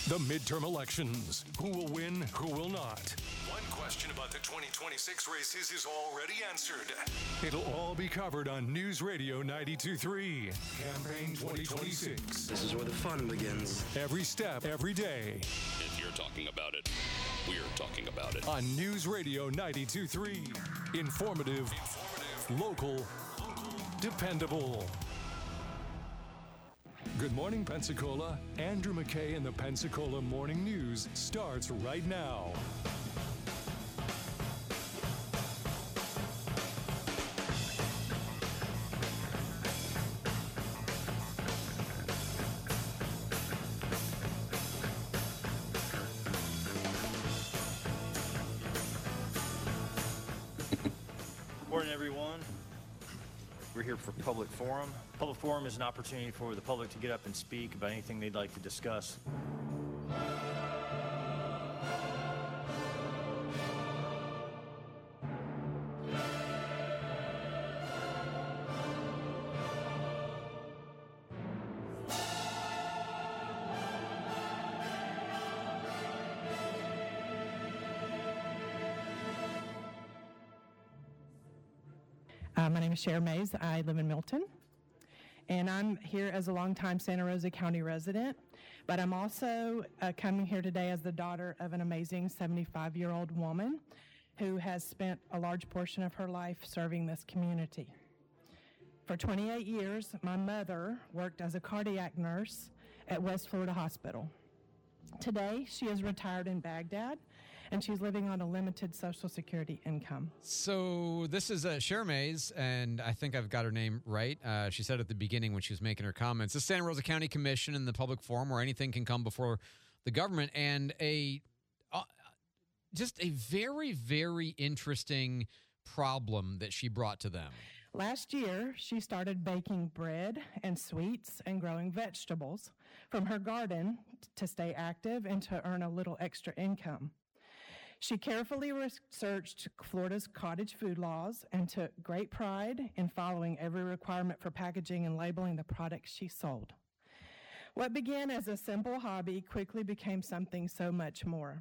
The midterm elections. Who will win, who will not? One question about the 2026 races is already answered. It'll all be covered on News Radio 92.3. Campaign 2026. This is where the fun begins. Every step, every day. If you're talking about it, we're talking about it. On News Radio 92.3. Informative, local, dependable. Good morning, Pensacola. Andrew McKay and the Pensacola Morning News starts right now. Morning, everyone. We're here for Public Forum. Public Forum is an opportunity for the public to get up and speak about anything they'd like to discuss. My name is Cher Mays. I live in Milton, and I'm here as a longtime Santa Rosa County resident, but I'm also coming here today as the daughter of an amazing 75-year-old woman who has spent a large portion of her life serving this community. For 28 years, my mother worked as a cardiac nurse at West Florida Hospital. Today, she is retired in Baghdad, and she's living on a limited Social Security income. So this is Cher Mays, and I think I've got her name right. She said at the beginning when she was making her comments, the Santa Rosa County Commission in the public forum where anything can come before the government, and just a very, very interesting problem that she brought to them. Last year, she started baking bread and sweets and growing vegetables from her garden to stay active and to earn a little extra income. She carefully researched Florida's cottage food laws and took great pride in following every requirement for packaging and labeling the products she sold. What began as a simple hobby quickly became something so much more.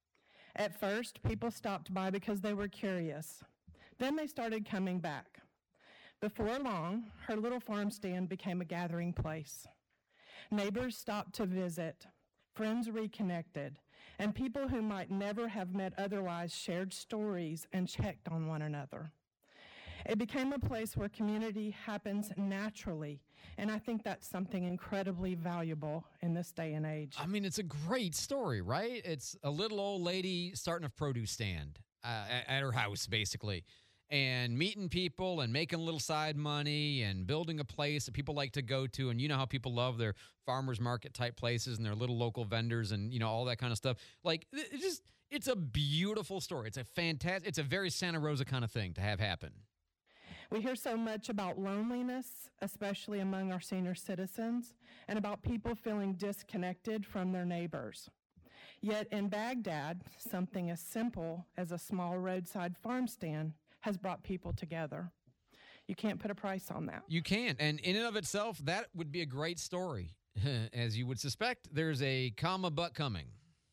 At first, people stopped by because they were curious. Then they started coming back. Before long, her little farm stand became a gathering place. Neighbors stopped to visit, friends reconnected, and people who might never have met otherwise shared stories and checked on one another. It became a place where community happens naturally, and I think that's something incredibly valuable in this day and age. I mean, it's a great story, right? It's a little old lady starting a produce stand at her house, basically, and meeting people and making a little side money and building a place that people like to go to. And you know how people love their farmers market type places and their little local vendors and, you know, all that kind of stuff. Like, it's a beautiful story. It's a very Santa Rosa kind of thing to have happen. We hear so much about loneliness, especially among our senior citizens, and about people feeling disconnected from their neighbors. Yet in Baghdad, something as simple as a small roadside farm stand has brought people together. You can't put a price on that. You can't. And in and of itself, that would be a great story. As you would suspect, there's a comma but coming.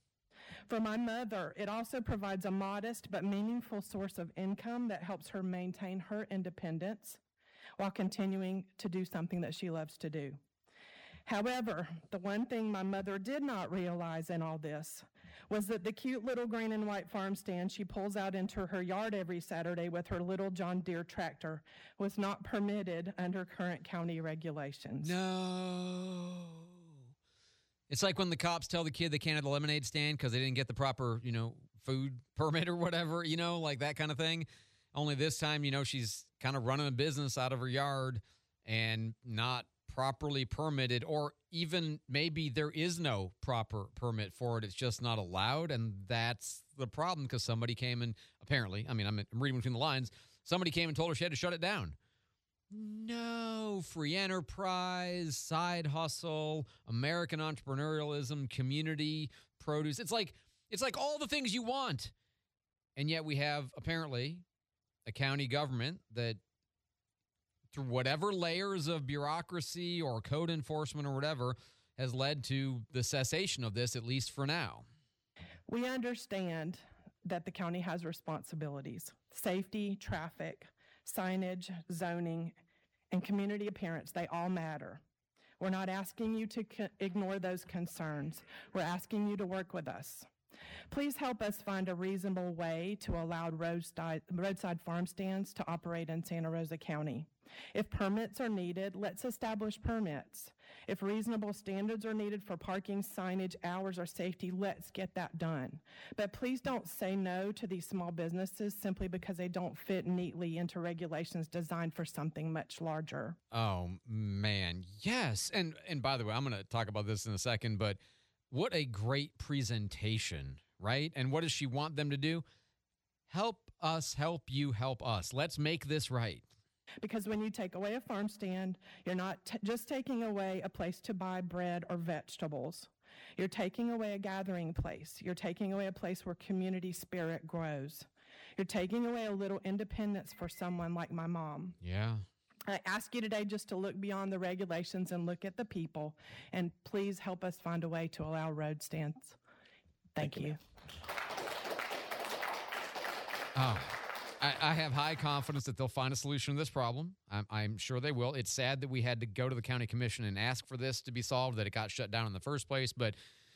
For my mother, it also provides a modest but meaningful source of income that helps her maintain her independence while continuing to do something that she loves to do. However, the one thing my mother did not realize in all this was that the cute little green and white farm stand she pulls out into her yard every Saturday with her little John Deere tractor was not permitted under current county regulations. No. It's like when the cops tell the kid they can't have the lemonade stand because they didn't get the proper, food permit or whatever, like that kind of thing. Only this time, she's kind of running a business out of her yard and not properly permitted, or even maybe there is no proper permit for it. It's just not allowed, and that's the problem because somebody came and apparently, I'm reading between the lines, somebody came and told her she had to shut it down. No, free enterprise, side hustle, American entrepreneurialism, community produce. It's like all the things you want. And yet we have apparently a county government that through whatever layers of bureaucracy or code enforcement or whatever has led to the cessation of this, at least for now. We understand that the county has responsibilities: safety, traffic, signage, zoning, and community appearance. They all matter. We're not asking you to ignore those concerns. We're asking you to work with us. Please help us find a reasonable way to allow roadside farm stands to operate in Santa Rosa County. If permits are needed, let's establish permits. If reasonable standards are needed for parking, signage, hours, or safety, let's get that done. But please don't say no to these small businesses simply because they don't fit neatly into regulations designed for something much larger. Oh, man. Yes. And by the way, I'm going to talk about this in a second, but what a great presentation, right? And what does she want them to do? Help us, help you, help us. Let's make this right. Because when you take away a farm stand, you're not just taking away a place to buy bread or vegetables. You're taking away a gathering place. You're taking away a place where community spirit grows. You're taking away a little independence for someone like my mom. Yeah. I ask you today just to look beyond the regulations and look at the people, and please help us find a way to allow road stands. Thank you. Oh, I have high confidence that they'll find a solution to this problem. I'm sure they will. It's sad that we had to go to the county commission and ask for this to be solved, that it got shut down in the first place. But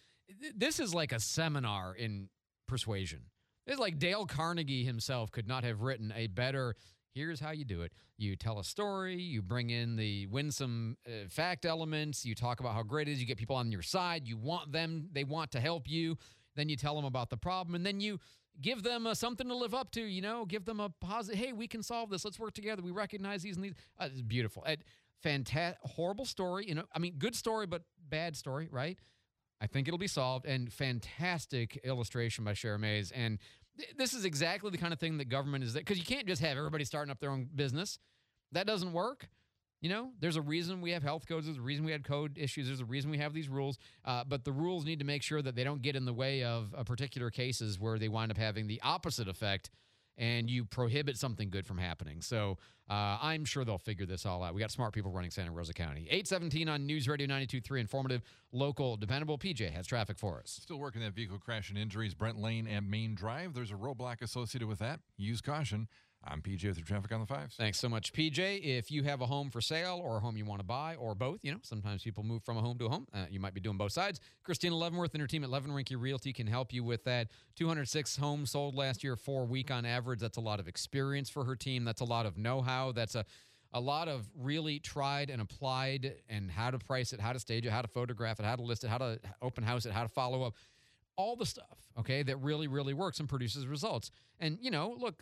this is like a seminar in persuasion. It's like Dale Carnegie himself could not have written a better, here's how you do it. You tell a story, you bring in the winsome fact elements, you talk about how great it is, you get people on your side, you want them, they want to help you, then you tell them about the problem, and then you give them something to live up to, give them a positive, hey, we can solve this, let's work together, we recognize these and these. It's beautiful. Fantastic, horrible story, good story, but bad story, right? I think it'll be solved, and fantastic illustration by Shara Mays. And this is exactly the kind of thing that government is, because you can't just have everybody starting up their own business. That doesn't work. There's a reason we have health codes. There's a reason we had code issues. There's a reason we have these rules. But the rules need to make sure that they don't get in the way of particular cases where they wind up having the opposite effect and you prohibit something good from happening. So I'm sure they'll figure this all out. We got smart people running Santa Rosa County. 817 on News Radio 92.3, informative, local, dependable. PJ has traffic for us. Still working that vehicle crash and injuries, Brent Lane and Main Drive. There's a roadblock associated with that. Use caution. I'm PJ with your traffic on the fives. Thanks so much, PJ. If you have a home for sale or a home you want to buy or both, sometimes people move from a home to a home. You might be doing both sides. Christina Leavenworth and her team at Leavenrinky Realty can help you with that. 206 homes sold last year for a week on average. That's a lot of experience for her team. That's a lot of know-how. That's a lot of really tried and applied, and how to price it, how to stage it, how to photograph it, how to list it, how to open house it, how to follow up. All the stuff, okay, that really, really works and produces results. And, look,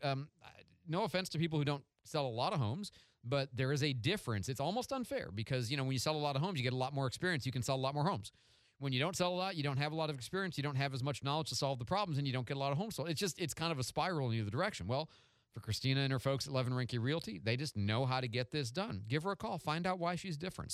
no offense to people who don't sell a lot of homes, but there is a difference. It's almost unfair because, when you sell a lot of homes, you get a lot more experience. You can sell a lot more homes. When you don't sell a lot, you don't have a lot of experience. You don't have as much knowledge to solve the problems, and you don't get a lot of homes sold. It's kind of a spiral in either direction. Well, for Christina and her folks at Leavenrinky Realty, they just know how to get this done. Give her a call. Find out why she's different.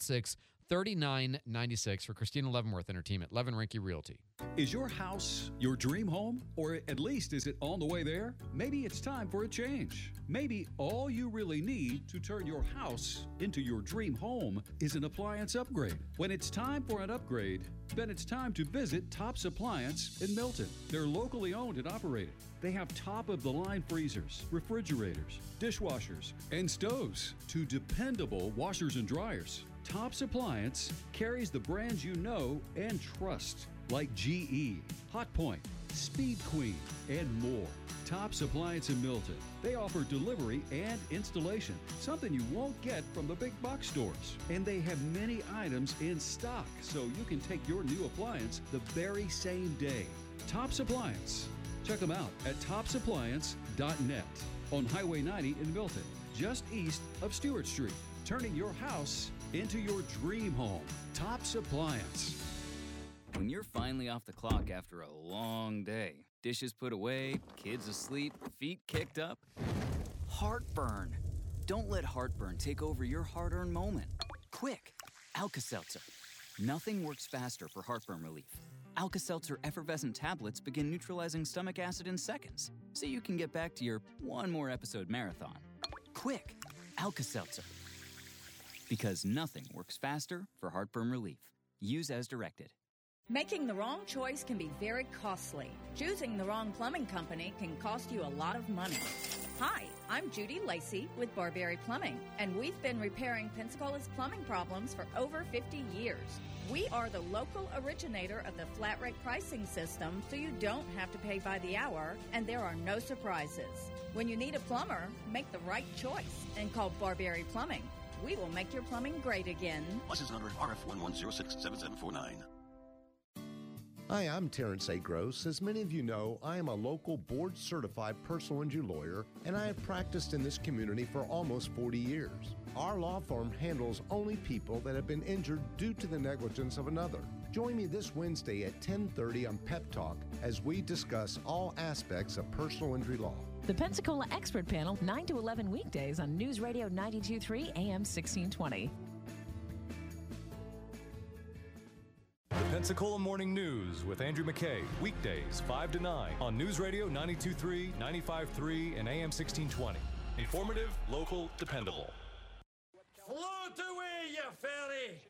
786-3996 for Christina Leavenworth and her team at Leavenrinky Realty. Is your house your dream home? Or at least is it on the way there? Maybe it's time for a change. Maybe all you really need to turn your house into your dream home is an appliance upgrade. When it's time for an upgrade, then it's time to visit Tops Appliance in Milton. They're locally owned and operated. They have top-of-the-line freezers, refrigerators, dishwashers, and stoves to dependable washers and dryers. Tops Appliance carries the brands you know and trust, like GE, Hotpoint, Speed Queen, and more. Tops Appliance in Milton. They offer delivery and installation, something you won't get from the big box stores. And they have many items in stock, so you can take your new appliance the very same day. Tops Appliance. Check them out at topsappliance.net on Highway 90 in Milton, just east of Stewart Street, turning your house into your dream home. Tops Appliance. When you're finally off the clock after a long day, dishes put away, kids asleep, feet kicked up, heartburn. Don't let heartburn take over your hard-earned moment. Quick, Alka-Seltzer. Nothing works faster for heartburn relief. Alka-Seltzer effervescent tablets begin neutralizing stomach acid in seconds, so you can get back to your one more episode marathon. Quick, Alka-Seltzer. Because nothing works faster for heartburn relief. Use as directed. Making the wrong choice can be very costly. Choosing the wrong plumbing company can cost you a lot of money. Hi, I'm Judy Lacey with Barberry Plumbing, and we've been repairing Pensacola's plumbing problems for over 50 years. We are the local originator of the flat rate pricing system, so you don't have to pay by the hour, and there are no surprises. When you need a plumber, make the right choice and call Barberry Plumbing. We will make your plumbing great again. License number RF11067749. Hi, I'm Terrence A. Gross. As many of you know, I am a local board-certified personal injury lawyer, and I have practiced in this community for almost 40 years. Our law firm handles only people that have been injured due to the negligence of another. Join me this Wednesday at 10:30 on Pep Talk as we discuss all aspects of personal injury law. The Pensacola Expert Panel, 9 to 11 weekdays on News Radio 92.3 AM 1620. The Pensacola Morning News with Andrew McKay, weekdays 5 to 9 on News Radio 92.3, 95.3, and AM 1620. Informative, local, dependable. Float away, you ferry!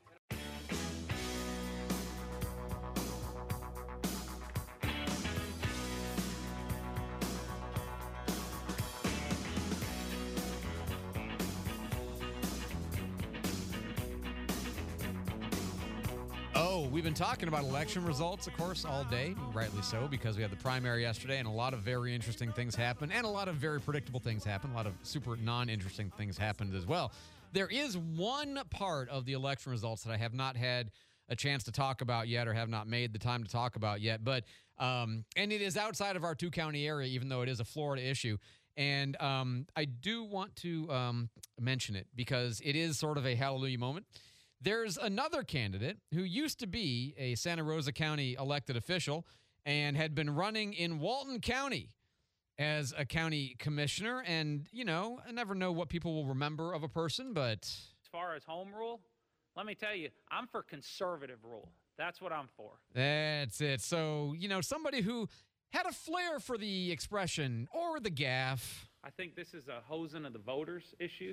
Oh, we've been talking about election results, of course, all day, rightly so, because we had the primary yesterday and a lot of very interesting things happened and a lot of very predictable things happened. A lot of super non-interesting things happened as well. There is one part of the election results that I have not had a chance to talk about yet or have not made the time to talk about yet, but and it is outside of our two-county area, even though it is a Florida issue. And I do want to mention it because it is sort of a hallelujah moment. There's another candidate who used to be a Santa Rosa County elected official and had been running in Walton County as a county commissioner. And, you know, I never know what people will remember of a person, but... As far as home rule, let me tell you, I'm for conservative rule. That's what I'm for. That's it. So, you know, somebody who had a flair for the expression or the gaffe. I think this is a hosing of the voters issue.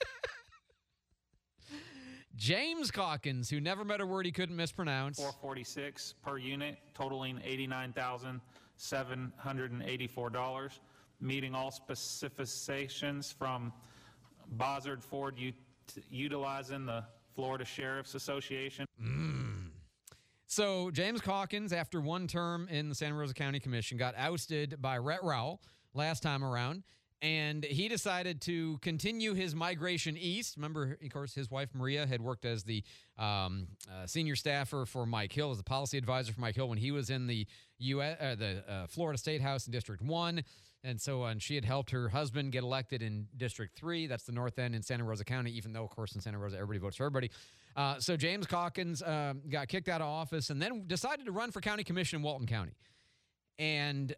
James Calkins, who never met a word he couldn't mispronounce. 446 per unit, totaling $89,784, meeting all specifications from Bozzard Ford utilizing the Florida Sheriff's Association. So James Calkins, after one term in the Santa Rosa County Commission, got ousted by Rhett Rowell last time around. And he decided to continue his migration east. Remember, of course, his wife, Maria, had worked as the senior staffer for Mike Hill, as the policy advisor for Mike Hill when he was in the Florida State House in District 1. And so she had helped her husband get elected in District 3. That's the north end in Santa Rosa County, even though, of course, in Santa Rosa, everybody votes for everybody. So James Calkins got kicked out of office and then decided to run for county commission in Walton County. And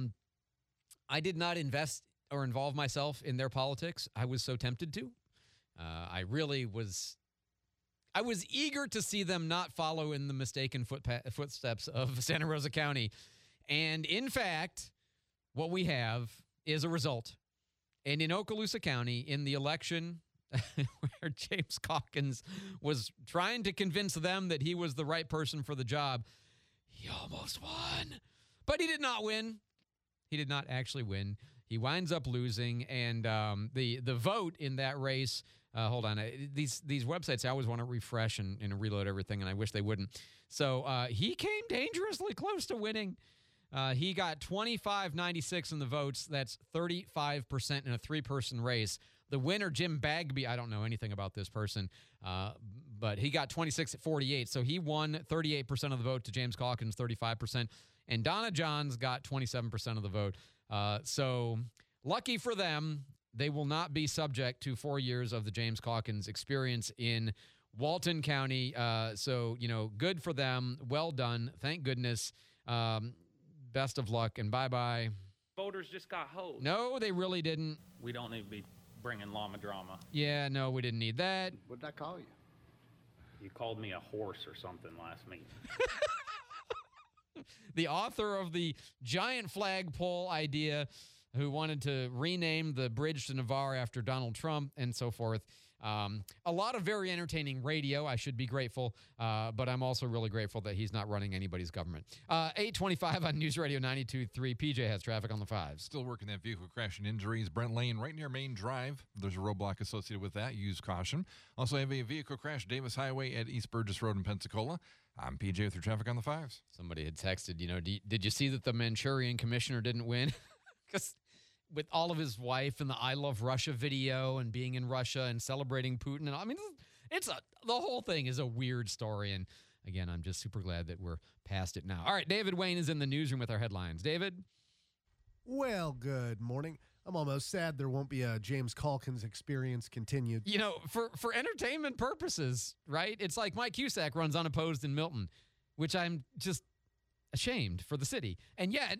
I did not invest or involve myself in their politics. I was so tempted to. I was eager to see them not follow in the mistaken footsteps of Santa Rosa County. And in fact, what we have is a result. And in Okaloosa County, in the election where James Calkins was trying to convince them that he was the right person for the job, he almost won. But he did not win. He did not actually win. He winds up losing, and the vote in that race, hold on, these websites, I always want to refresh and reload everything, and I wish they wouldn't. So he came dangerously close to winning. He got 25.96 in the votes. That's 35% in a three-person race. The winner, Jim Bagby, I don't know anything about this person, but he got 26.48, so he won 38% of the vote to James Calkins, 35%, and Donna Johns got 27% of the vote. So lucky for them, they will not be subject to 4 years of the James Calkins experience in Walton County. So, you know, good for them. Well done. Thank goodness. Best of luck and bye-bye. Voters just got hosed. No, they really didn't. We don't need to be bringing llama drama. Yeah, no, we didn't need that. What did I call you? You called me a horse or something last meeting. The author of the giant flagpole idea, who wanted to rename the bridge to Navarre after Donald Trump and so forth, A lot of very entertaining radio. I should be grateful, but I'm also really grateful that he's not running anybody's government. 8:25 on News Radio 92.3. PJ has traffic on the 5s. Still working that vehicle crash and injuries. Brent Lane, right near Main Drive. There's a roadblock associated with that. Use caution. Also have a vehicle crash Davis Highway at East Burgess Road in Pensacola. I'm PJ with your traffic on the 5s. Somebody had texted, did you see that the Manchurian commissioner didn't win? Because with all of his wife and the I Love Russia video and being in Russia and celebrating Putin. And I mean, the whole thing is a weird story. And again, I'm just super glad that we're past it now. All right, David Wayne is in the newsroom with our headlines. David? Well, good morning. I'm almost sad there won't be a James Calkins experience continued. For entertainment purposes, right? It's like Mike Cusack runs unopposed in Milton, which I'm just ashamed for the city. And yet,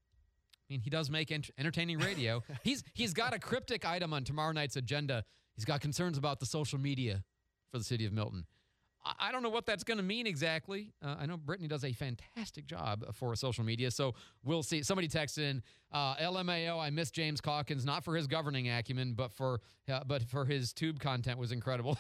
he does make entertaining radio. He's got a cryptic item on tomorrow night's agenda. He's got concerns about the social media for the city of Milton. I don't know what that's going to mean exactly. I know Brittany does a fantastic job for social media, so we'll see. Somebody texted in, LMAO, I miss James Calkins, not for his governing acumen, but for his tube content was incredible.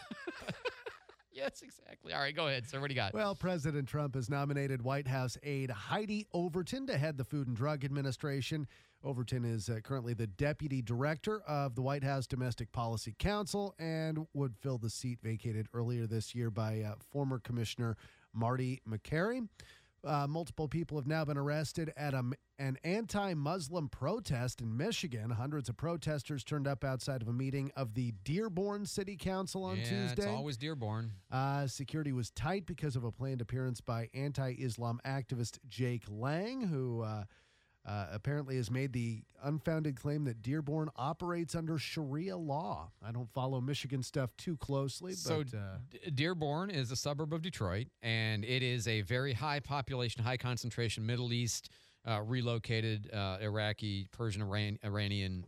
Yes, exactly. All right, go ahead, sir. What do you got? Well, President Trump has nominated White House aide Heidi Overton to head the Food and Drug Administration. Overton is currently the deputy director of the White House Domestic Policy Council and would fill the seat vacated earlier this year by former Commissioner Marty McCary. Multiple people have now been arrested at an anti-Muslim protest in Michigan. Hundreds of protesters turned up outside of a meeting of the Dearborn City Council on Tuesday. It's always Dearborn. Security was tight because of a planned appearance by anti-Islam activist Jake Lang, who apparently has made the unfounded claim that Dearborn operates under Sharia law. I don't follow Michigan stuff too closely. So Dearborn is a suburb of Detroit, and it is a very high population, high concentration, Middle East, relocated Iraqi, Persian, Iranian,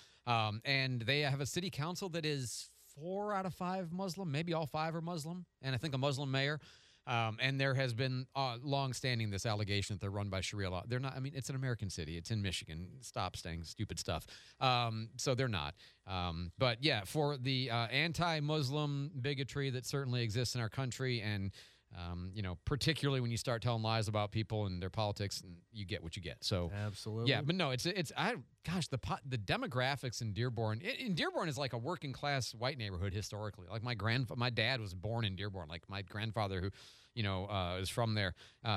and they have a city council that is 4 out of 5 Muslim, maybe all 5 are Muslim, and I think a Muslim mayor. And there has been long-standing this allegation that they're run by Sharia law. They're not. I mean, it's an American city. It's in Michigan. Stop saying stupid stuff. So they're not. But, yeah, for the anti-Muslim bigotry that certainly exists in our country and, particularly when you start telling lies about people and their politics, and you get what you get. So absolutely. Yeah, but no, the demographics in Dearborn. Dearborn is like a working-class white neighborhood historically. Like my dad was born in Dearborn. Like my grandfather who, is from there,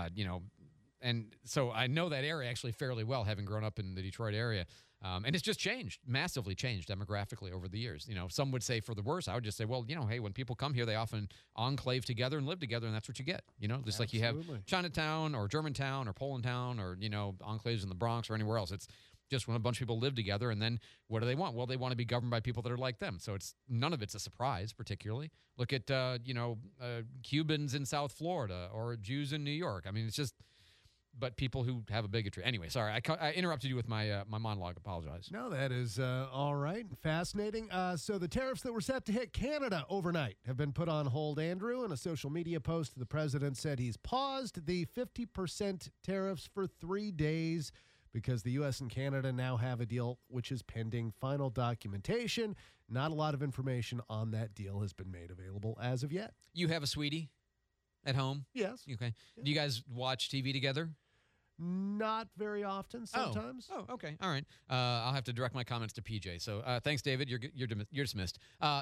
and so I know that area actually fairly well, having grown up in the Detroit area. And it's just changed, massively changed demographically over the years. Some would say for the worse. I would just say, well, hey, when people come here, they often enclave together and live together, and that's what you get. Just like you have Chinatown or Germantown or Polandtown or, enclaves in the Bronx or anywhere else. It's just when a bunch of people live together, and then what do they want? Well, they want to be governed by people that are like them. So none of it's a surprise, particularly. Look at, Cubans in South Florida or Jews in New York. I mean, it's just... But people who have a bigotry. Anyway, sorry, I interrupted you with my monologue. Apologize. No, that is all right. Fascinating. So the tariffs that were set to hit Canada overnight have been put on hold, Andrew. In a social media post, the president said he's paused the 50% tariffs for 3 days because the U.S. and Canada now have a deal which is pending final documentation. Not a lot of information on that deal has been made available as of yet. You have a sweetie at home? Yes. Okay. Yeah. Do you guys watch TV together? Not very often, sometimes. Oh, okay. All right. I'll have to direct my comments to PJ. So thanks, David. You're dismissed.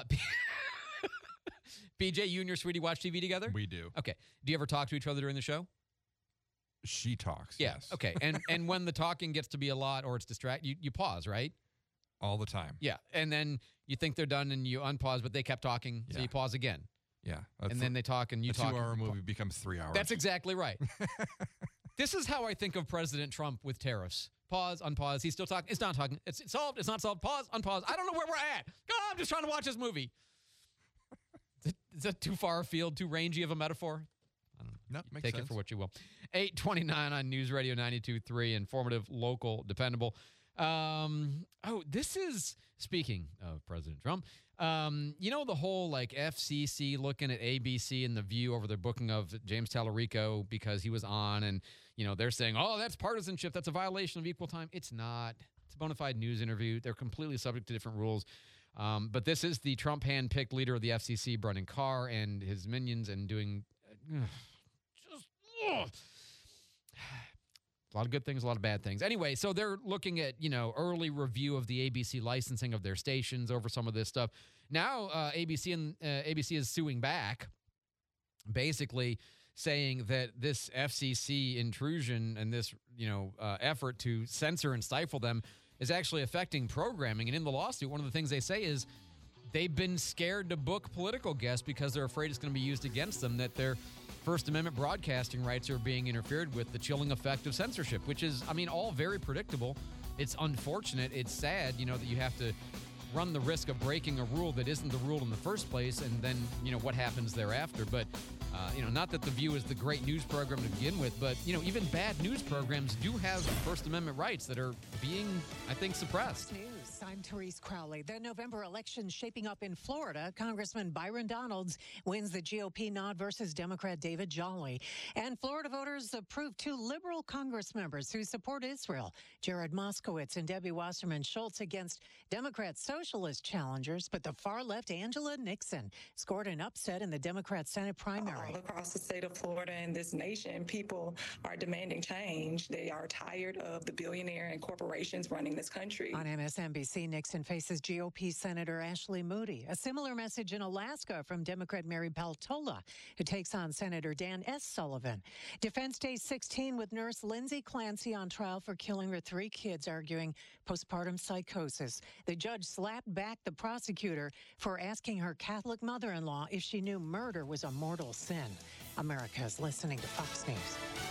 PJ, you and your sweetie watch TV together? We do. Okay. Do you ever talk to each other during the show? She talks, yeah. Yes. Okay. And when the talking gets to be a lot or it's you pause, right? All the time. Yeah. And then you think they're done and you unpause, but they kept talking, so you pause again. Yeah. And then they talk and you talk. A 2-hour movie becomes 3 hours. That's exactly right. This is how I think of President Trump with tariffs. Pause, unpause. He's still talking. It's not talking. It's solved. It's not solved. Pause, unpause. I don't know where we're at. God, I'm just trying to watch this movie. Is that too far afield, too rangy of a metaphor? I don't know. No, makes Take sense. it for what you will. 8:29 on News Radio 92.3, informative, local, dependable. This is, speaking of President Trump, the whole FCC looking at ABC and The View over their booking of James Tallarico because he was on, and they're saying, oh, that's partisanship, that's a violation of equal time. It's not. It's a bona fide news interview. They're completely subject to different rules. But this is the Trump hand-picked leader of the FCC, Brennan Carr, and his minions, and doing a lot of good things, a lot of bad things. Anyway, so they're looking at, early review of the ABC licensing of their stations over some of this stuff. Now, ABC is suing back, basically saying that this FCC intrusion and this, effort to censor and stifle them is actually affecting programming. And in the lawsuit, one of the things they say is they've been scared to book political guests because they're afraid it's going to be used against them, that their First Amendment broadcasting rights are being interfered with, the chilling effect of censorship, which is, all very predictable. It's unfortunate. It's sad, that you have to run the risk of breaking a rule that isn't the rule in the first place, and then, what happens thereafter. But, not that The View is the great news program to begin with, but, even bad news programs do have First Amendment rights that are being, I think, suppressed. News. I'm Therese Crowley. The November election shaping up in Florida. Congressman Byron Donalds wins the GOP nod versus Democrat David Jolly. And Florida voters approved 2 liberal Congress members who support Israel, Jared Moskowitz and Debbie Wasserman Schultz, against Democrat socialist challengers. But the far left Angela Nixon scored an upset in the Democrat Senate primary. All across the state of Florida and this nation, people are demanding change. They are tired of the billionaire and corporations running this country. On MSNBC, Nixon faces GOP Senator Ashley Moody. A similar message in Alaska from Democrat Mary Peltola, who takes on Senator Dan S. Sullivan. Defense Day 16 with nurse Lindsay Clancy on trial for killing her 3 kids, arguing postpartum psychosis. The judge slapped back the prosecutor for asking her Catholic mother-in-law if she knew murder was a mortal sin. America is listening to Fox News.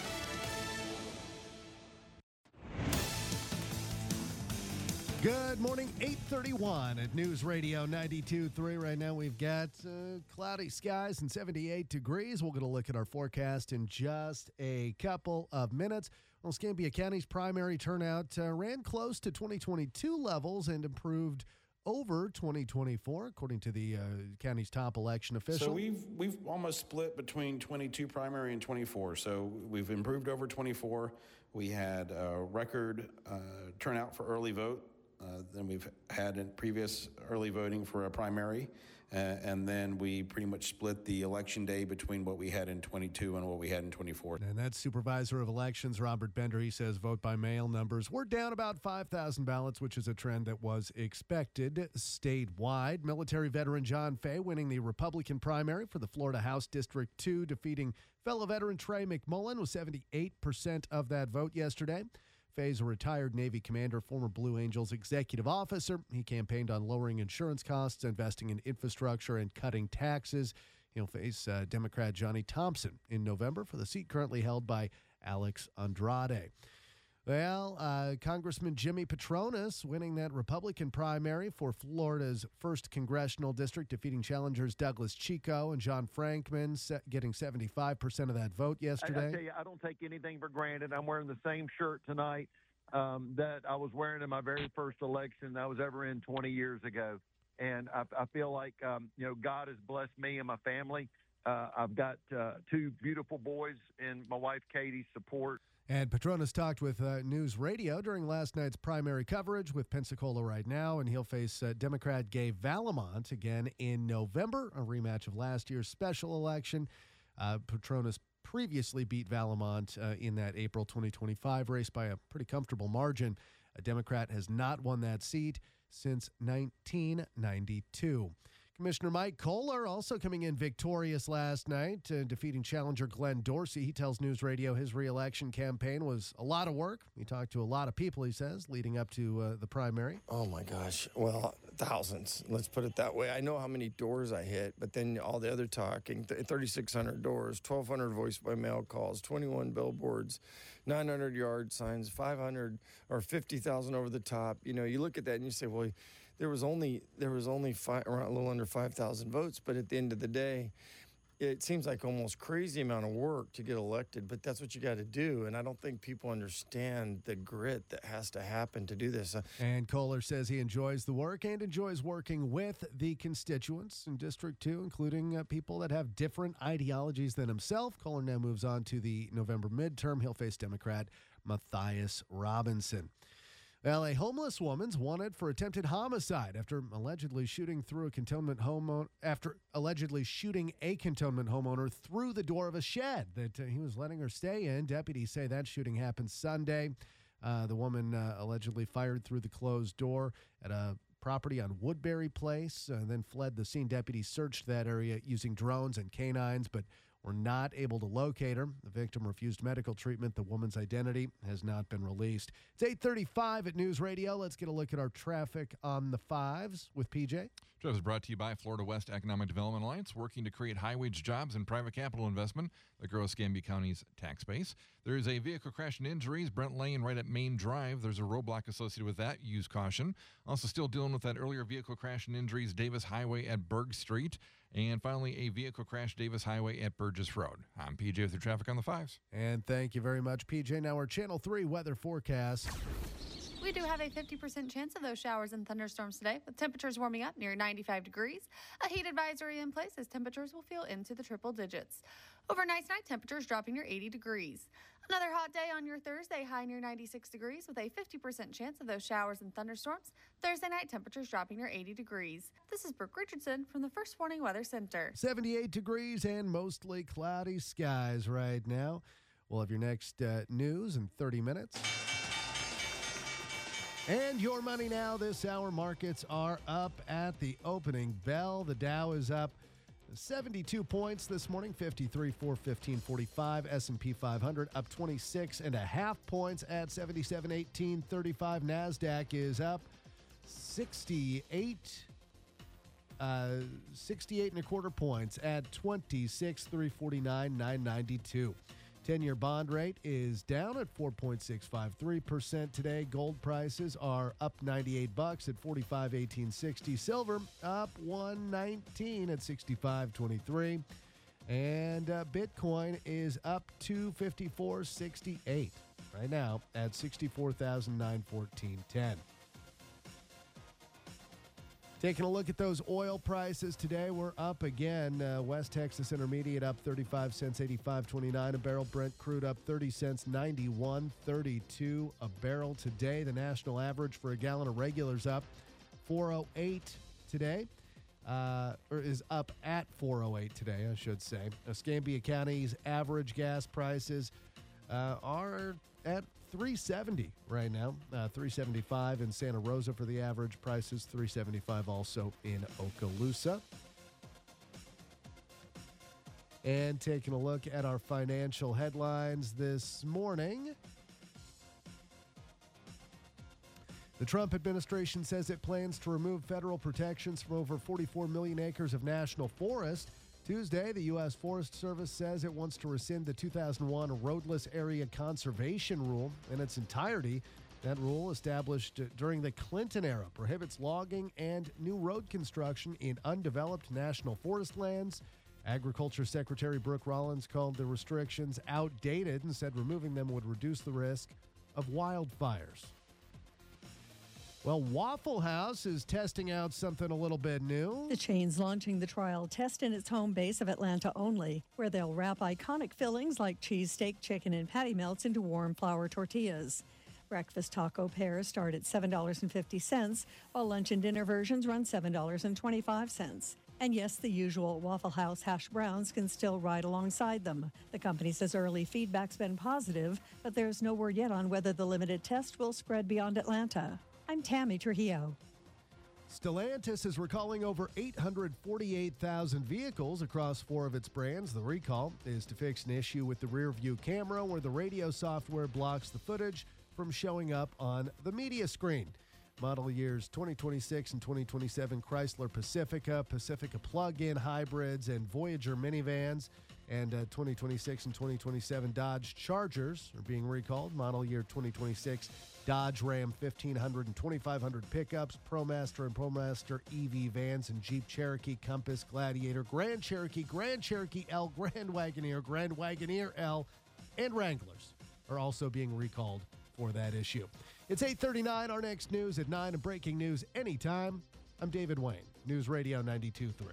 Good morning, 8:31 at News Radio 92.3. Right now we've got cloudy skies and 78 degrees. We're going to look at our forecast in just a couple of minutes. Well, Escambia County's primary turnout ran close to 2022 levels and improved over 2024, according to the county's top election official. So we've almost split between 22 primary and 24. So we've improved over 24. We had a record turnout for early vote than we've had in previous early voting for a primary. And then we pretty much split the election day between what we had in 22 and what we had in 24. And that's Supervisor of Elections Robert Bender. He says vote by mail numbers were down about 5,000 ballots, which is a trend that was expected statewide. Military veteran John Fay winning the Republican primary for the Florida House District 2, defeating fellow veteran Trey McMullen with 78% of that vote yesterday. Fay's a retired Navy commander, former Blue Angels executive officer. He campaigned on lowering insurance costs, investing in infrastructure, and cutting taxes. He'll face Democrat Johnny Thompson in November for the seat currently held by Alex Andrade. Well, Congressman Jimmy Patronis winning that Republican primary for Florida's 1st Congressional District, defeating challengers Douglas Chico and John Frankman, getting 75% of that vote yesterday. I tell you, I don't take anything for granted. I'm wearing the same shirt tonight that I was wearing in my very first election I was ever in 20 years ago. And I feel like, God has blessed me and my family. I've got 2 beautiful boys and my wife Katie's support. And Patronis talked with News Radio during last night's primary coverage with Pensacola Right Now, and he'll face Democrat Gabe Valamont again in November, a rematch of last year's special election. Patronis previously beat Valamont in that April 2025 race by a pretty comfortable margin. A Democrat has not won that seat since 1992. Commissioner Mike Kohler also coming in victorious last night, defeating challenger Glenn Dorsey. He tells News Radio his re-election campaign was a lot of work. He talked to a lot of people, he says, leading up to the primary. Oh, my gosh. Well, thousands. Let's put it that way. I know how many doors I hit, but then all the other talking, 3,600 doors, 1,200 voice-by-mail calls, 21 billboards, 900 yard signs, 500 or 50,000 over the top. You look at that and you say, well, there was only around a little under 5,000 votes, but at the end of the day, it seems like almost crazy amount of work to get elected, but that's what you got to do. And I don't think people understand the grit that has to happen to do this. And Kohler says he enjoys the work and enjoys working with the constituents in District 2, including people that have different ideologies than himself. Kohler now moves on to the November midterm. He'll face Democrat Matthias Robinson. Well, a homeless woman's wanted for attempted homicide after allegedly shooting a cantonment homeowner through the door of a shed that he was letting her stay in. Deputies say that shooting happened Sunday. The woman allegedly fired through the closed door at a property on Woodbury Place, then fled the scene. Deputies searched that area using drones and canines, but were not able to locate her. The victim refused medical treatment. The woman's identity has not been released. It's 8:35 at News Radio. Let's get a look at our traffic on the fives with PJ. Traffic is brought to you by Florida West Economic Development Alliance, working to create high-wage jobs and private capital investment that grow Escambia County's tax base. There is a vehicle crash and injuries, Brent Lane right at Main Drive. There's a roadblock associated with that. Use caution. Also still dealing with that earlier vehicle crash and injuries, Davis Highway at Berg Street. And finally, a vehicle crash, Davis Highway at Burgess Road. I'm PJ with your traffic on the fives. And thank you very much, PJ. Now our Channel 3 weather forecast. We do have a 50% chance of those showers and thunderstorms today, with temperatures warming up near 95 degrees. A heat advisory in place as temperatures will feel into the triple digits. Overnight tonight, temperatures dropping near 80 degrees. Another hot day on your Thursday, high near 96 degrees with a 50% chance of those showers and thunderstorms. Thursday night, temperatures dropping near 80 degrees. This is Brooke Richardson from the First Warning Weather Center. 78 degrees and mostly cloudy skies right now. We'll have your next news in 30 minutes. And your money now this hour. Markets are up at the opening bell. The Dow is up 72 points this morning, 53,415.45. S&P 500 up 26.5 points at 77,1835. NASDAQ is up 68 and a quarter points at 26,349,992. 10-year bond rate is down at 4.653% today. Gold prices are up $98 at $45.1860. Silver up $119 at $65.23. And Bitcoin is up $254.68 right now at $64,914.10. Taking a look at those oil prices today, we're up again. West Texas Intermediate up 35 cents, 85.29 a barrel. Brent crude up 30 cents, 91.32 a barrel today. The national average for a gallon of regular's up 4.08 today, or is up at 4.08 today, I should say. Escambia County's average gas prices are at $3.70 right now. $3.75 in Santa Rosa for the average prices. $3.75 also in Okaloosa. And taking a look at our financial headlines this morning. The Trump administration says it plans to remove federal protections from over 44 million acres of national forest. Tuesday, the U.S. Forest Service says it wants to rescind the 2001 Roadless Area Conservation Rule in its entirety. That rule, established during the Clinton era, prohibits logging and new road construction in undeveloped national forest lands. Agriculture Secretary Brooke Rollins called the restrictions outdated and said removing them would reduce the risk of wildfires. Well, Waffle House is testing out something a little bit new. The chain's launching the trial test in its home base of Atlanta only, where they'll wrap iconic fillings like cheese steak, chicken, and patty melts into warm flour tortillas. Breakfast taco pairs start at $7.50, while lunch and dinner versions run $7.25. And yes, the usual Waffle House hash browns can still ride alongside them. The company says early feedback's been positive, but there's no word yet on whether the limited test will spread beyond Atlanta. I'm Tammy Trujillo. Stellantis is recalling over 848,000 vehicles across 4 of its brands. The recall is to fix an issue with the rear-view camera where the radio software blocks the footage from showing up on the media screen. Model years 2026 and 2027 Chrysler Pacifica, Pacifica plug-in hybrids, and Voyager minivans, and 2026 and 2027 Dodge Chargers are being recalled. Model year 2026 Dodge Ram 1500 and 2500 pickups, ProMaster and ProMaster EV vans, and Jeep Cherokee, Compass, Gladiator, Grand Cherokee L, Grand Wagoneer L, and Wranglers are also being recalled for that issue. It's 8:39. Our next news at 9, and breaking news anytime. I'm David Wayne, News Radio 92.3.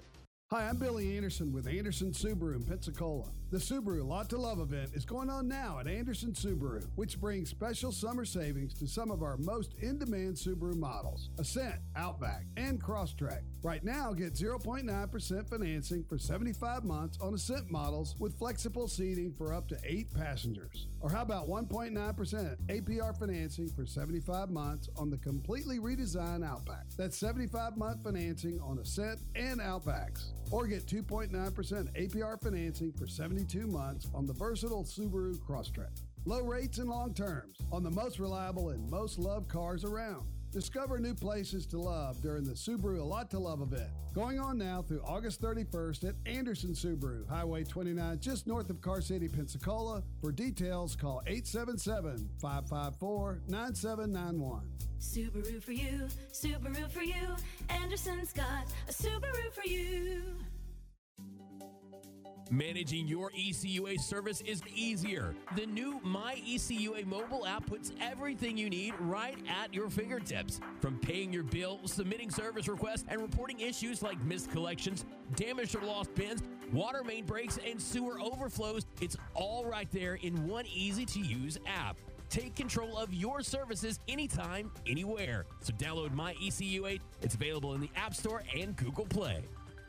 Hi, I'm Billy Anderson with Anderson Subaru in Pensacola. The Subaru Lot to Love event is going on now at Anderson Subaru, which brings special summer savings to some of our most in-demand Subaru models, Ascent, Outback, and Crosstrek. Right now, get 0.9% financing for 75 months on Ascent models with flexible seating for up to 8 passengers. Or how about 1.9% APR financing for 75 months on the completely redesigned Outback? That's 75-month financing on Ascent and Outbacks. Or get 2.9% APR financing for 72 months on the versatile Subaru Crosstrek. Low rates and long terms on the most reliable and most loved cars around. Discover new places to love during the Subaru A Lot to Love event. Going on now through August 31st at Anderson Subaru, Highway 29, just north of Car City, Pensacola. For details, call 877-554-9791. Subaru for you, Subaru for you. Anderson's got a Subaru for you. Managing your ECUA service is easier. The new My ECUA mobile app puts everything you need right at your fingertips. From paying your bill, submitting service requests, and reporting issues like missed collections, damaged or lost bins, water main breaks, and sewer overflows, it's all right there in one easy-to-use app. Take control of your services anytime, anywhere. So download My ECUA. It's available in the App Store and Google Play.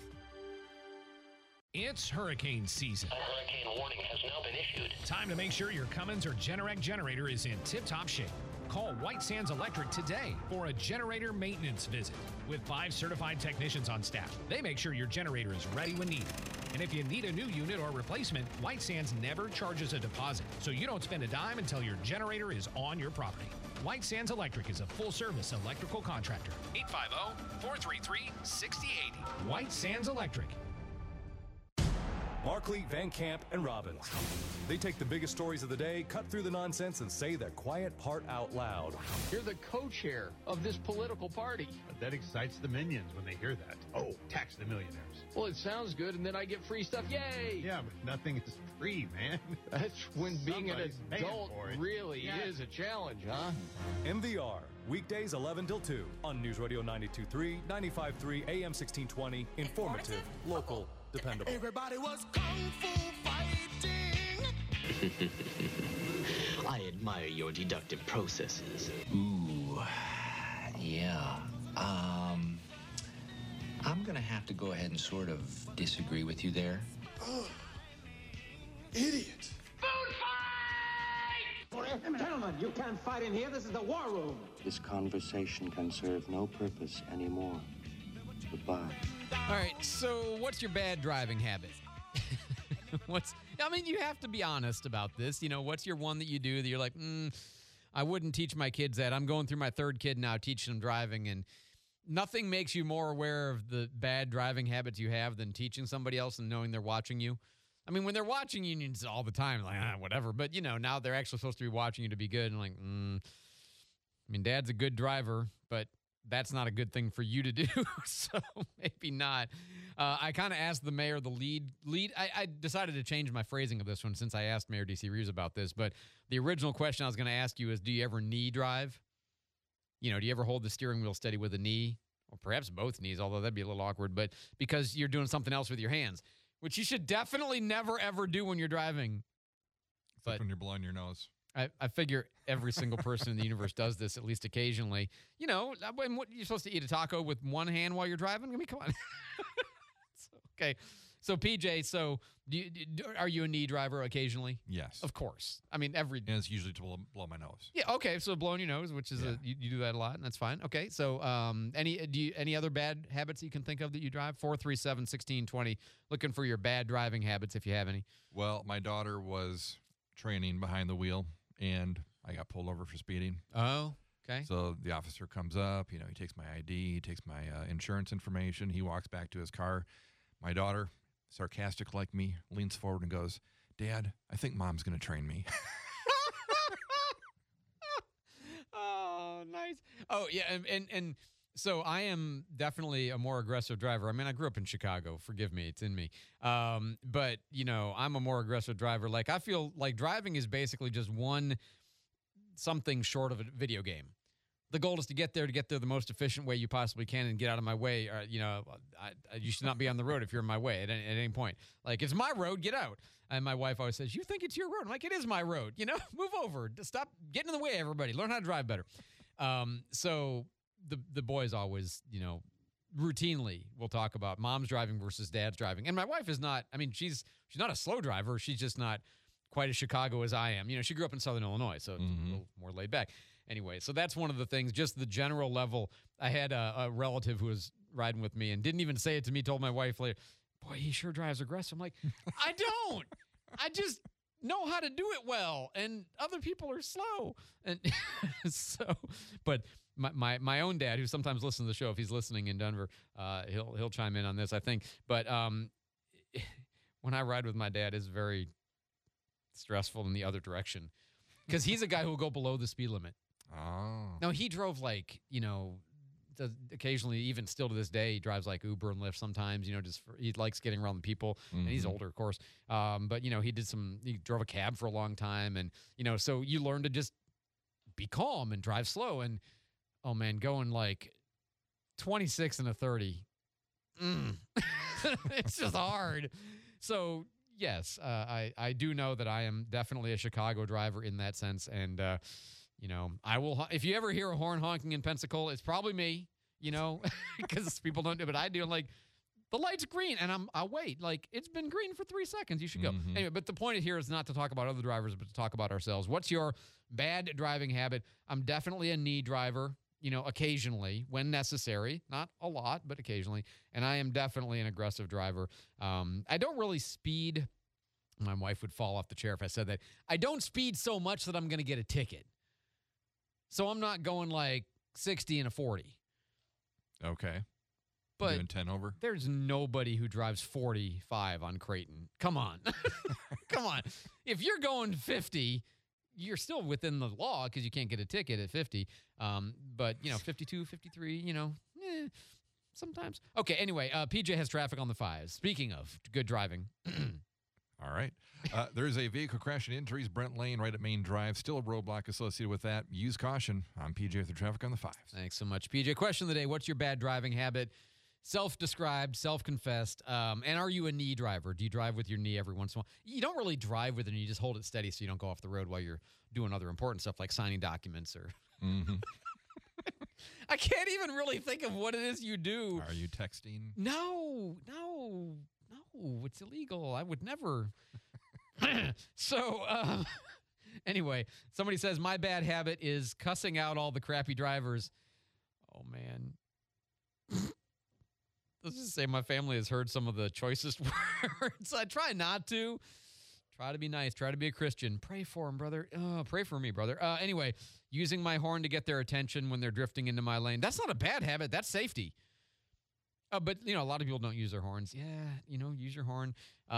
It's hurricane season. A hurricane warning has now been issued. Time to make sure your Cummins or Generac generator is in tip-top shape. Call White Sands Electric today for a generator maintenance visit. With 5 certified technicians on staff, they make sure your generator is ready when needed. And if you need a new unit or replacement, White Sands never charges a deposit, so you don't spend a dime until your generator is on your property. White Sands Electric is a full-service electrical contractor. 850-433-6080. White Sands Electric. Markley, Van Camp, and Robbins. They take the biggest stories of the day, cut through the nonsense, and say the quiet part out loud. You're the co-chair of this political party. But that excites the minions when they hear that. Oh, tax the millionaires. Well, it sounds good, and then I get free stuff. Yay! Yeah, but nothing is free, man. That's when being an adult really is a challenge, huh? MVR, weekdays 11 till 2 on News Radio 92.3, 95.3, AM 1620, informative, local, dependable. Everybody was kung fu fighting. I admire your deductive processes. Ooh, yeah. I'm gonna have to go ahead and sort of disagree with you there. Idiot. Food fight! Gentlemen, you can't fight in here. This is the war room. This conversation can serve no purpose anymore. Goodbye. All right, so what's your bad driving habit? You have to be honest about this. You know, what's your one that you do that you're like, I wouldn't teach my kids that. I'm going through my 3rd kid now, teaching them driving, and nothing makes you more aware of the bad driving habits you have than teaching somebody else and knowing they're watching you. I mean, when they're watching you, it's all the time, like, whatever. But, now they're actually supposed to be watching you to be good. And like, Dad's a good driver, but that's not a good thing for you to do, so maybe not. I kind of asked the mayor, the lead. I decided to change my phrasing of this one since I asked Mayor D.C. Reeves about this, but the original question I was going to ask you is, do you ever knee drive? Do you ever hold the steering wheel steady with a knee? Or perhaps both knees, although that'd be a little awkward, but because you're doing something else with your hands, which you should definitely never, ever do when you're driving. Except when you're blowing your nose. I figure every single person in the universe does this at least occasionally. When you're supposed to eat a taco with one hand while you're driving? I mean, come on. Okay. So, PJ, are you a knee driver occasionally? Yes. Of course. I mean, And it's usually to blow my nose. Yeah, okay. So blowing your nose, which is you do that a lot, and that's fine. Okay. So any other bad habits that you can think of that you drive? 437-1620, looking for your bad driving habits if you have any. Well, my daughter was training behind the wheel, and I got pulled over for speeding. Oh, okay. So the officer comes up, he takes my ID, he takes my insurance information, he walks back to his car. My daughter, sarcastic like me, leans forward and goes, "Dad, I think Mom's going to train me." Oh, nice. Oh, yeah, and so I am definitely a more aggressive driver. I mean, I grew up in Chicago. Forgive me. It's in me. But, I'm a more aggressive driver. Like, I feel like driving is basically just something short of a video game. the goal is to get there the most efficient way you possibly can and get out of my way. You should not be on the road if you're in my way at any point. Like, it's my road, get out. And my wife always says, you think it's your road? I'm like, it is my road. Move over. Stop getting in the way, everybody. Learn how to drive better. So the boys always, routinely will talk about mom's driving versus dad's driving. And my wife is not, she's not a slow driver. She's just not quite as Chicago as I am. She grew up in Southern Illinois, so it's a little more laid back. Anyway, so that's one of the things, just the general level. I had a relative who was riding with me and didn't even say it to me, told my wife later, boy, he sure drives aggressive. I'm like, I don't. I just know how to do it well, and other people are slow. And but my own dad, who sometimes listens to the show, if he's listening in Denver, he'll chime in on this, I think. But when I ride with my dad, it's very stressful in the other direction because he's a guy who will go below the speed limit. Oh. No, he drove occasionally, even still to this day, he drives like Uber and Lyft sometimes, he likes getting around the people, and he's older, of course. But, he drove a cab for a long time. And, so you learn to just be calm and drive slow. And, oh man, going like 26 and a 30, it's just hard. So, yes, I do know that I am definitely a Chicago driver in that sense. And, I will, if you ever hear a horn honking in Pensacola, it's probably me, because people don't do it, but I do. Like, the light's green, and I'll wait. Like, it's been green for 3 seconds. You should go. Anyway, but the point here is not to talk about other drivers, but to talk about ourselves. What's your bad driving habit? I'm definitely a knee driver, occasionally when necessary. Not a lot, but occasionally. And I am definitely an aggressive driver. I don't really speed. My wife would fall off the chair if I said that. I don't speed so much that I'm going to get a ticket. So I'm not going like 60 and a 40. Okay. But doing 10 over? There's nobody who drives 45 on Creighton. Come on. Come on. If you're going 50, you're still within the law because you can't get a ticket at 50. But, 52, 53, sometimes. Okay, anyway, PJ has traffic on the 5s. Speaking of good driving. All right. There's a vehicle crash and injuries, Brent Lane, right at Main Drive. Still a roadblock associated with that. Use caution. I'm PJ with the traffic on the 5s. Thanks so much, PJ. Question of the day, what's your bad driving habit? Self-described, self-confessed. And are you a knee driver? Do you drive with your knee every once in a while? You don't really drive with it. You just hold it steady so you don't go off the road while you're doing other important stuff like signing documents or... I can't even really think of what it is you do. Are you texting? No, it's illegal. I would never. So, anyway, somebody says, my bad habit is cussing out all the crappy drivers. Oh, man. Let's just say my family has heard some of the choicest words. I try not to. Try to be nice. Try to be a Christian. Pray for him, brother. Pray for me, brother. Anyway, using my horn to get their attention when they're drifting into my lane. That's not a bad habit. That's safety. But, a lot of people don't use their horns. Yeah, use your horn.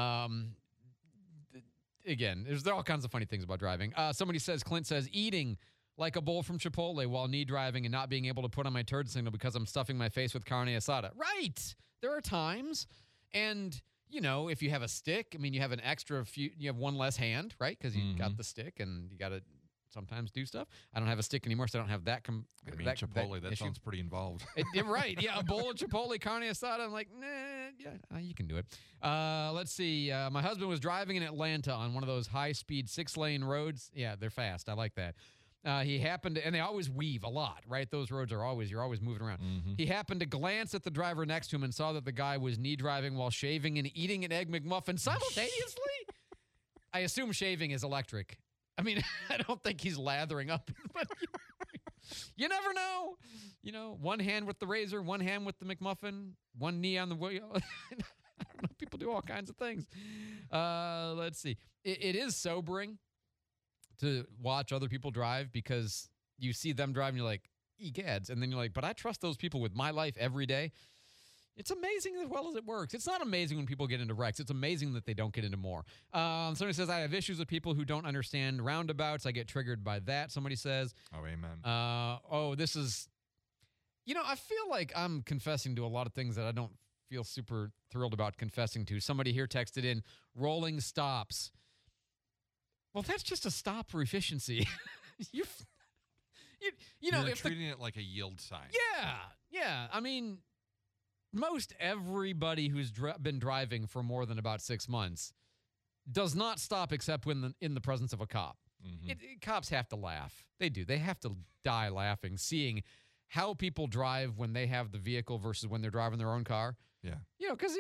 Again, there are all kinds of funny things about driving. Clint says, eating like a bowl from Chipotle while knee driving and not being able to put on my turd signal because I'm stuffing my face with carne asada. Right. There are times. And, if you have a stick, you have an extra few, you have one less hand, right? Because you got the stick and you got to sometimes do stuff. I don't have a stick anymore, so I don't have that. Chipotle, that sounds pretty involved. Right. Yeah. A bowl of Chipotle carne asada. I'm like, nah, you can do it. Let's see. My husband was driving in Atlanta on one of those high-speed 6-lane roads. Yeah, they're fast. I like that. He happened to, and they always weave a lot, right? Those roads are you're always moving around. He happened to glance at the driver next to him and saw that the guy was knee driving while shaving and eating an Egg McMuffin simultaneously. I assume shaving is electric. I don't think he's lathering up, but you never know. One hand with the razor, one hand with the McMuffin, one knee on the wheel. I don't know. People do all kinds of things. Let's see. It is sobering to watch other people drive because you see them driving, you're like, egads. And then you're like, but I trust those people with my life every day. It's amazing as well as it works. It's not amazing when people get into wrecks. It's amazing that they don't get into more. Somebody says, I have issues with people who don't understand roundabouts. I get triggered by that. Somebody says. Oh, amen. This is, I feel like I'm confessing to a lot of things that I don't feel super thrilled about confessing to. Somebody here texted in, rolling stops. Well, that's just a stop for efficiency. You know, You're if treating it like a yield sign. Yeah. I mean, most everybody who's been driving for more than about 6 months does not stop except when in the presence of a cop. Cops have to laugh. They do. They have to die laughing, seeing how people drive when they have the vehicle versus when they're driving their own car. Yeah. Because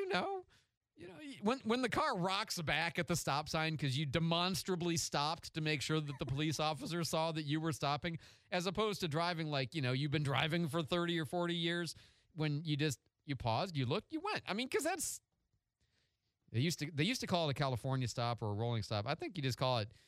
when the car rocks back at the stop sign because you demonstrably stopped to make sure that the police officer saw that you were stopping, as opposed to driving like, you've been driving for 30 or 40 years when you paused, you looked, you went. I mean, because that's, they used to call it a California stop or a rolling stop. I think you just call it,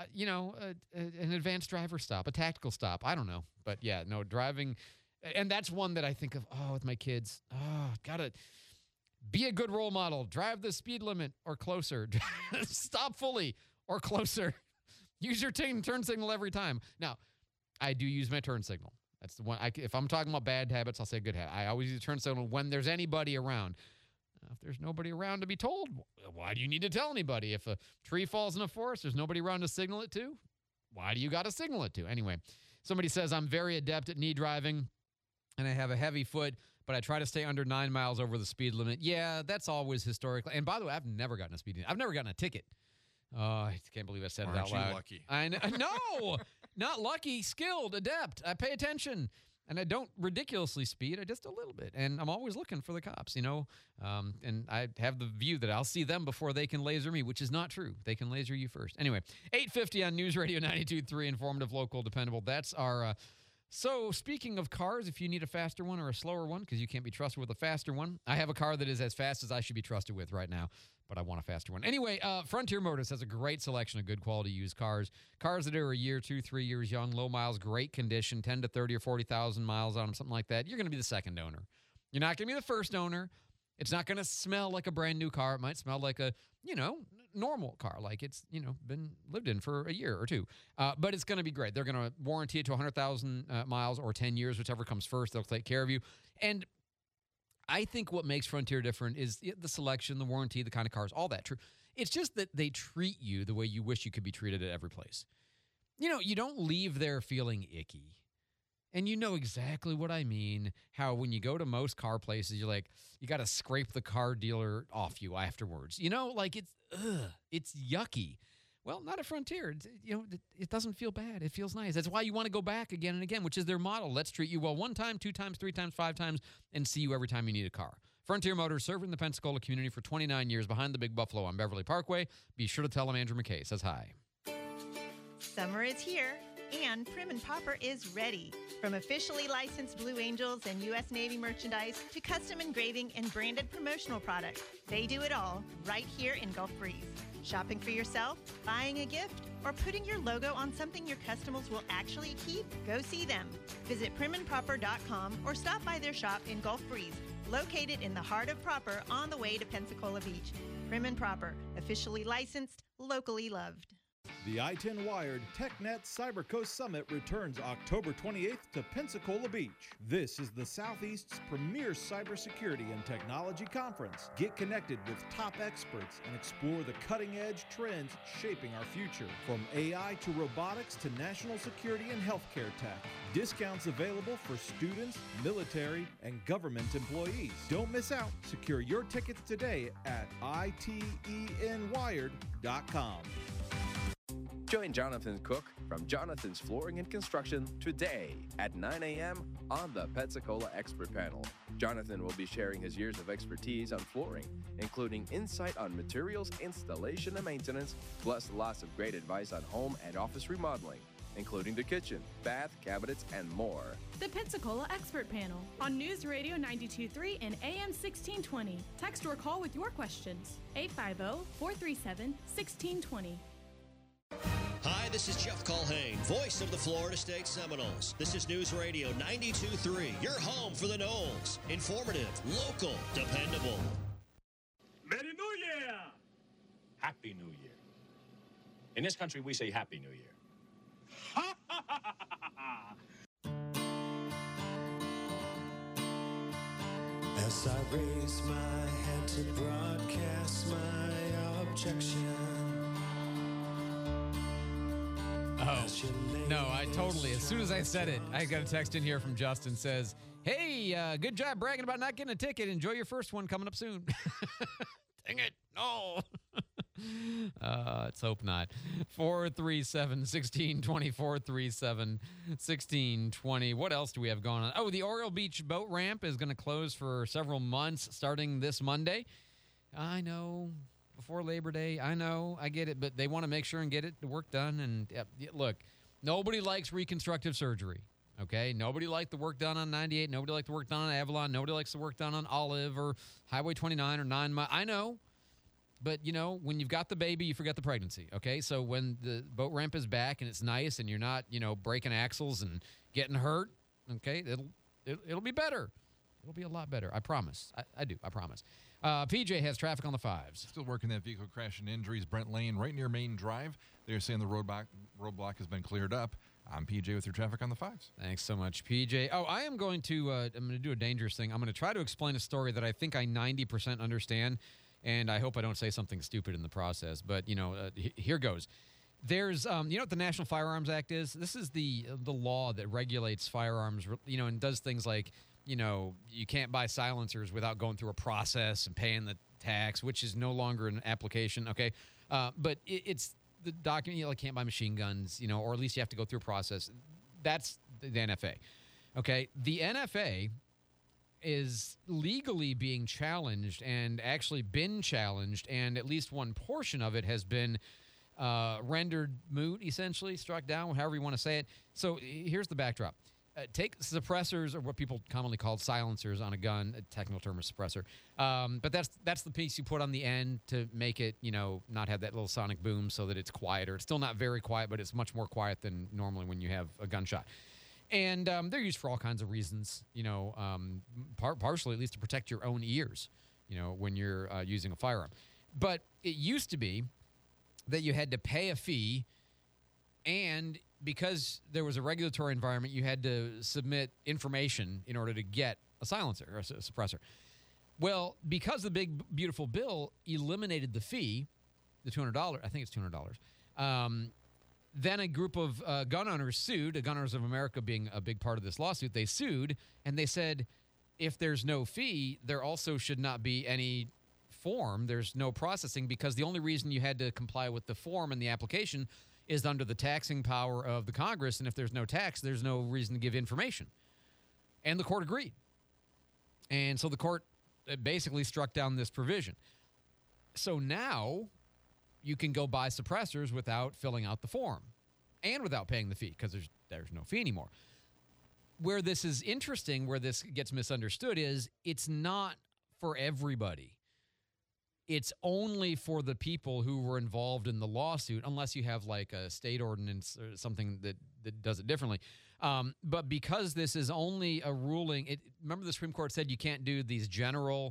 an advanced driver stop, a tactical stop. I don't know. But yeah, no, driving. And that's one that I think of, with my kids. Gotta be a good role model. Drive the speed limit or closer. Stop fully or closer. Use your turn signal every time. Now, I do use my turn signal. That's the one. If I'm talking about bad habits, I'll say good habit. I always use the turn signal when there's anybody around. If there's nobody around to be told, why do you need to tell anybody? If a tree falls in a forest, there's nobody around to signal it to. Why do you got to signal it to? Anyway, somebody says, I'm very adept at knee driving, and I have a heavy foot, but I try to stay under 9 miles over the speed limit. Yeah, that's always historically. And by the way, I've never gotten a speeding. I've never gotten a ticket. I can't believe I said it out loud. Aren't you lucky? I know. No, not lucky, skilled, adept. I pay attention. And I don't ridiculously speed, I just a little bit. And I'm always looking for the cops, and I have the view that I'll see them before they can laser me, which is not true. They can laser you first. Anyway, 8:50 on News Radio 92.3, informative, local, dependable. That's our... So speaking of cars, if you need a faster one or a slower one, because you can't be trusted with a faster one, I have a car that is as fast as I should be trusted with right now, but I want a faster one. Anyway, Frontier Motors has a great selection of good quality used cars. Cars that are a year, 2, 3 years young, low miles, great condition, 10 to 30 or 40,000 miles on them, something like that. You're going to be the second owner. You're not going to be the first owner. It's not going to smell like a brand new car. It might smell like a, normal car, like it's, been lived in for a year or two. But it's going to be great. They're going to warranty it to 100,000 miles or 10 years, whichever comes first. They'll take care of you. And I think what makes Frontier different is the selection, the warranty, the kind of cars, all that true. It's just that they treat you the way you wish you could be treated at every place. You don't leave there feeling icky. And you know exactly what I mean, how when you go to most car places, you're like, you got to scrape the car dealer off you afterwards. It's yucky. Well, not at Frontier. It doesn't feel bad. It feels nice. That's why you want to go back again and again, which is their model. Let's treat you well 1 time, 2 times, 3 times, 5 times, and see you every time you need a car. Frontier Motors, serving the Pensacola community for 29 years behind the Big Buffalo on Beverly Parkway. Be sure to tell them Andrew McKay says hi. Summer is here, and Prim and Popper is ready. From officially licensed Blue Angels and U.S. Navy merchandise to custom engraving and branded promotional products, they do it all right here in Gulf Breeze. Shopping for yourself, buying a gift, or putting your logo on something your customers will actually keep? Go see them. Visit primandproper.com or stop by their shop in Gulf Breeze, located in the heart of Proper on the way to Pensacola Beach. Prim and Proper, officially licensed, locally loved. The I-10 Wired TechNet CyberCoast Summit returns October 28th to Pensacola Beach. This is the Southeast's premier cybersecurity and technology conference. Get connected with top experts and explore the cutting-edge trends shaping our future. From AI to robotics to national security and healthcare tech. Discounts available for students, military, and government employees. Don't miss out. Secure your tickets today at itenwired.com. Join Jonathan Cook from Jonathan's Flooring and Construction today at 9 a.m. on the Pensacola Expert Panel. Jonathan will be sharing his years of expertise on flooring, including insight on materials, installation, and maintenance, plus lots of great advice on home and office remodeling, including the kitchen, bath, cabinets, and more. The Pensacola Expert Panel on News Radio 92.3 and AM 1620. Text or call with your questions. 850-437-1620. Hi, this is Jeff Culhane, voice of the Florida State Seminoles. This is News Radio 92.3, your home for the Noles. Informative, local, dependable. Merry New Year! Happy New Year. In this country, we say Happy New Year. Ha ha ha ha ha! As I raise my hand to broadcast my objection, I No, I totally. As soon as I said it, I got a text in here from Justin says, "Hey, good job bragging about not getting a ticket. Enjoy your first one coming up soon." Dang it. No. Let's hope not. 437-1620, 437-1620. What else do we have going on? Oh, the Oriole Beach boat ramp is going to close for several months starting this Monday. I know. Before Labor Day. I know. I get it. But they want to make sure and get the work done. And look, nobody likes reconstructive surgery. Okay? Nobody liked the work done on 98. Nobody liked the work done on Avalon. Nobody likes the work done on Olive or Highway 29 or 9 Mile. I know. But, when you've got the baby, you forget the pregnancy, okay? So when the boat ramp is back and it's nice and you're not, breaking axles and getting hurt, okay, it'll be better. It'll be a lot better. I promise. I do. I promise. PJ has traffic on the 5s. Still working that vehicle crash and injuries. Brent Lane, right near Main Drive. They're saying the roadblock has been cleared up. I'm PJ with your traffic on the 5s. Thanks so much, PJ. Oh, I am going to do a dangerous thing. I'm going to try to explain a story that I think I 90% understand. And I hope I don't say something stupid in the process. But, here goes. There's, what the National Firearms Act is? This is the law that regulates firearms, and does things like, you can't buy silencers without going through a process and paying the tax, which is no longer an application, okay? But it's the document, you can't buy machine guns, or at least you have to go through a process. That's the NFA, okay? The NFA is legally being challenged and actually been challenged, and at least one portion of it has been rendered moot, essentially, struck down, however you want to say it. So here's the backdrop. Take suppressors, or what people commonly call silencers on a gun. A technical term is suppressor. But that's the piece you put on the end to make it, not have that little sonic boom so that it's quieter. It's still not very quiet, but it's much more quiet than normally when you have a gunshot. And they're used for all kinds of reasons, partially at least to protect your own ears, when you're using a firearm. But it used to be that you had to pay a fee, and because there was a regulatory environment, you had to submit information in order to get a silencer or a suppressor. Well, because the big, beautiful bill eliminated the fee, the $200, I think it's $200, then a group of gun owners sued, Gun Owners of America being a big part of this lawsuit. They sued, and they said if there's no fee, there also should not be any form. There's no processing, because the only reason you had to comply with the form and the application is under the taxing power of the Congress, and if there's no tax, there's no reason to give information. And the court agreed. And so the court basically struck down this provision. So now you can go buy suppressors without filling out the form and without paying the fee, because there's no fee anymore. Where this is interesting, where this gets misunderstood, is it's not for everybody. It's only for the people who were involved in the lawsuit, unless you have like a state ordinance or something that does it differently. But because this is only a ruling, remember the Supreme Court said you can't do these general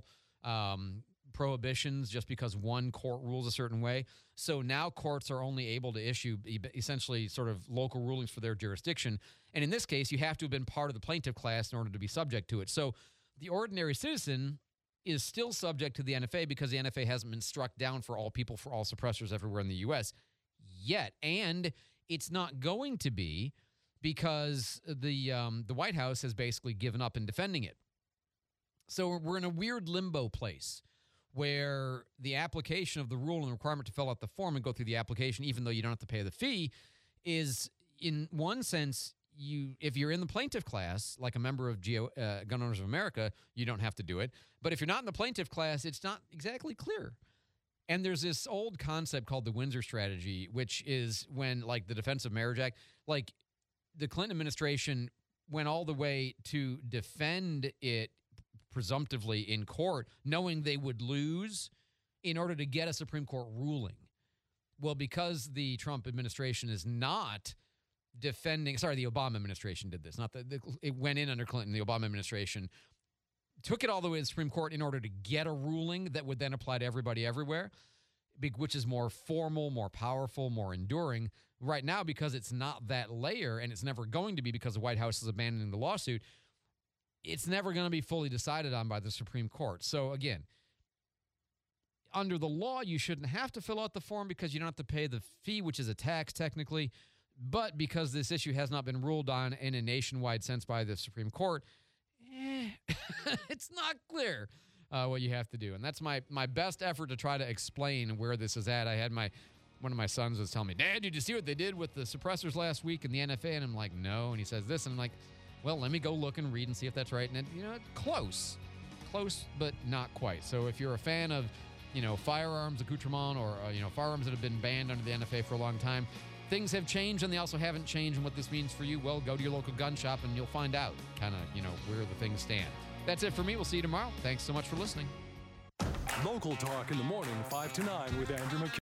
prohibitions just because one court rules a certain way. So now courts are only able to issue essentially sort of local rulings for their jurisdiction. And in this case, you have to have been part of the plaintiff class in order to be subject to it. So the ordinary citizen is still subject to the NFA because the NFA hasn't been struck down for all people, for all suppressors everywhere in the U.S. yet. And it's not going to be, because the White House has basically given up in defending it. So we're in a weird limbo place where the application of the rule and the requirement to fill out the form and go through the application, even though you don't have to pay the fee, is in one sense, if you're in the plaintiff class, like a member of Gun Owners of America, you don't have to do it. But if you're not in the plaintiff class, it's not exactly clear. And there's this old concept called the Windsor strategy, which is when, like, the Defense of Marriage Act, like the Clinton administration went all the way to defend it presumptively in court, knowing they would lose in order to get a Supreme Court ruling. Well, because the Trump administration is not defending, the Obama administration did this, it went in under Clinton, the Obama administration took it all the way to the Supreme Court in order to get a ruling that would then apply to everybody everywhere, which is more formal, more powerful, more enduring. Right now, because it's not that layer, and it's never going to be because the White House is abandoning the lawsuit, it's never going to be fully decided on by the Supreme Court. So again, under the law, you shouldn't have to fill out the form because you don't have to pay the fee, which is a tax technically. But because this issue has not been ruled on in a nationwide sense by the Supreme Court, it's not clear what you have to do. And that's my best effort to try to explain where this is at. I had one of my sons was telling me, Dad, did you see what they did with the suppressors last week in the NFA? And I'm like, no. And he says this, and I'm like, well, let me go look and read and see if that's right. And close, but not quite. So if you're a fan of, firearms accoutrement or, firearms that have been banned under the NFA for a long time, things have changed and they also haven't changed. And what this means for you, well, go to your local gun shop and you'll find out kind of, where the things stand. That's it for me. We'll see you tomorrow. Thanks so much for listening. Local Talk in the morning, 5 to 9 with Andrew McKay.